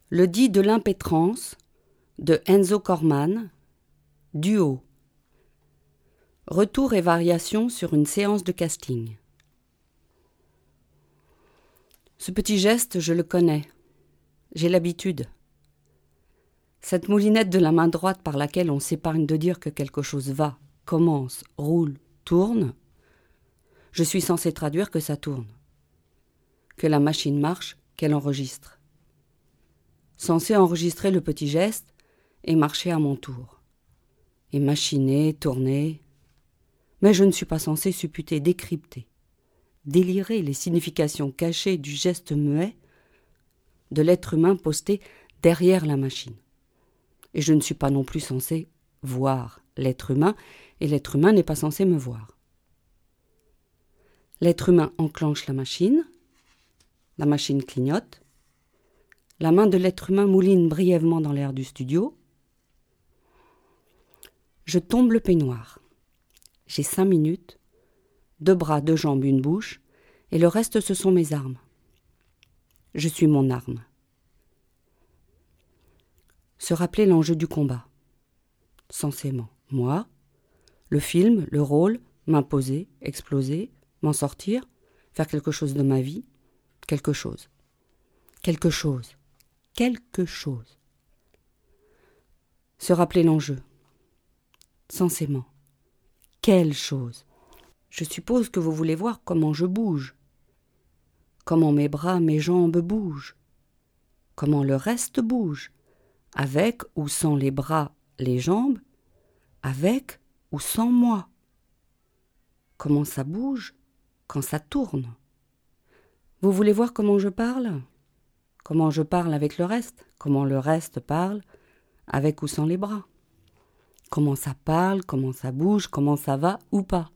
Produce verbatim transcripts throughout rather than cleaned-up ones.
Le dit de l'impétrance de Enzo Corman, duo. Retour et variation sur une séance de casting. Ce petit geste, je le connais. J'ai l'habitude. Cette moulinette de la main droite par laquelle on s'épargne de dire que quelque chose va, commence, roule, tourne, je suis censé traduire que ça tourne, que la machine marche, qu'elle enregistre. Censé enregistrer le petit geste et marcher à mon tour. Et machiner, tourner. Mais je ne suis pas censé supputer, décrypter, délirer les significations cachées du geste muet de l'être humain posté derrière la machine. Et je ne suis pas non plus censé voir l'être humain, et l'être humain n'est pas censé me voir. L'être humain enclenche la machine, la machine clignote, la main de l'être humain mouline brièvement dans l'air du studio. Je tombe le peignoir. J'ai cinq minutes, deux bras, deux jambes, une bouche, et le reste ce sont mes armes. Je suis mon arme. Se rappeler l'enjeu du combat. Censément, moi, le film, le rôle, m'imposer, exploser, m'en sortir, faire quelque chose de ma vie, quelque chose. Quelque chose. Quelque chose. Se rappeler l'enjeu. Censément. Quelle chose? Je suppose que vous voulez voir comment je bouge. Comment mes bras, mes jambes bougent. Comment le reste bouge. Avec ou sans les bras, les jambes. Avec ou sans moi. Comment ça bouge quand ça tourne. Vous voulez voir comment je parle? Comment je parle avec le reste? Comment le reste parle avec ou sans les bras? Comment ça parle, comment ça bouge, comment ça va ou pas?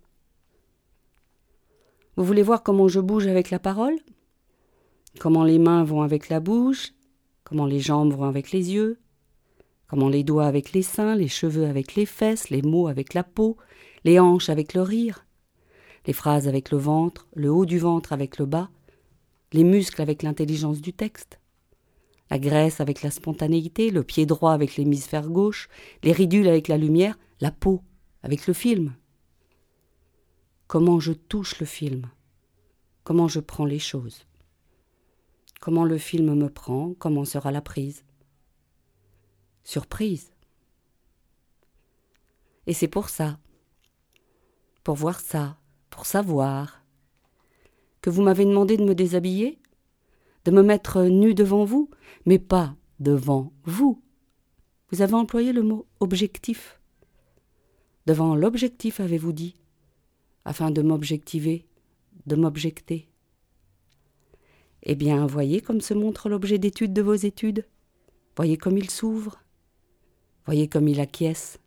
Vous voulez voir comment je bouge avec la parole? Comment les mains vont avec la bouche? Comment les jambes vont avec les yeux? Comment les doigts avec les seins, les cheveux avec les fesses, les mots avec la peau, les hanches avec le rire, les phrases avec le ventre, le haut du ventre avec le bas, les muscles avec l'intelligence du texte, la graisse avec la spontanéité, le pied droit avec l'hémisphère gauche, les ridules avec la lumière, la peau avec le film. Comment je touche le film, comment je prends les choses, comment le film me prend, comment sera la prise. Surprise. Et c'est pour ça, pour voir ça, pour savoir, que vous m'avez demandé de me déshabiller, de me mettre nue devant vous, mais pas devant vous. Vous avez employé le mot « objectif ». Devant l'objectif, avez-vous dit, afin de m'objectiver, de m'objecter. Eh bien, voyez comme se montre l'objet d'étude de vos études. Voyez comme il s'ouvre. Voyez comme il acquiesce.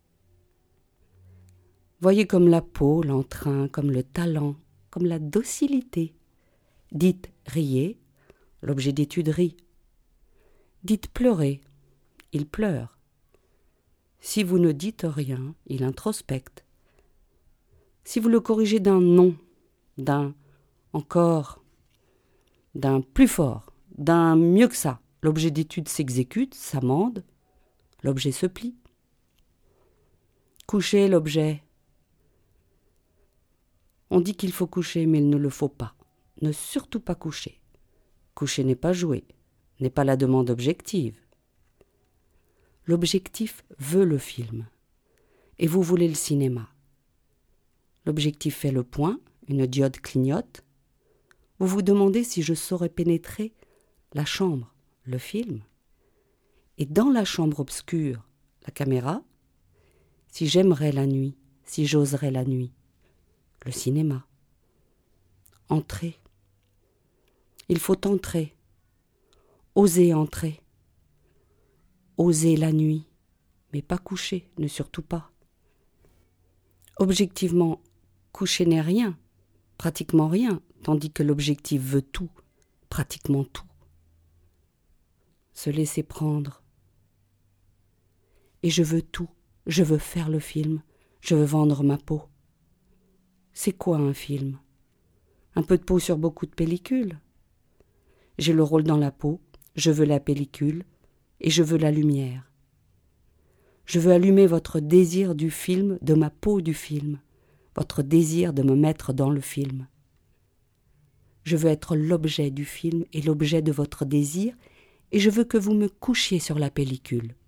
Voyez comme la peau, l'entrain, comme le talent, comme la docilité. Dites riez, l'objet d'étude rit. Dites pleurez, il pleure. Si vous ne dites rien, il introspecte. Si vous le corrigez d'un non, d'un encore, d'un plus fort, d'un mieux que ça, l'objet d'étude s'exécute, s'amende, l'objet se plie. Couchez l'objet. On dit qu'il faut coucher, mais il ne le faut pas. Ne surtout pas coucher. Coucher n'est pas jouer, n'est pas la demande objective. L'objectif veut le film, et vous voulez le cinéma. L'objectif fait le point, une diode clignote. Vous vous demandez si je saurais pénétrer la chambre, le film, et dans la chambre obscure, la caméra, si j'aimerais la nuit, si j'oserais la nuit, le cinéma. Entrer. Il faut entrer. Oser entrer. Oser la nuit, mais pas coucher, ne surtout pas. Objectivement, coucher n'est rien, pratiquement rien, tandis que l'objectif veut tout, pratiquement tout. Se laisser prendre. Et je veux tout, je veux faire le film, je veux vendre ma peau. C'est quoi un film? Un peu de peau sur beaucoup de pellicule. J'ai le rôle dans la peau, je veux la pellicule, et je veux la lumière. Je veux allumer votre désir du film, de ma peau du film, votre désir de me mettre dans le film. Je veux être l'objet du film et l'objet de votre désir, et je veux que vous me couchiez sur la pellicule.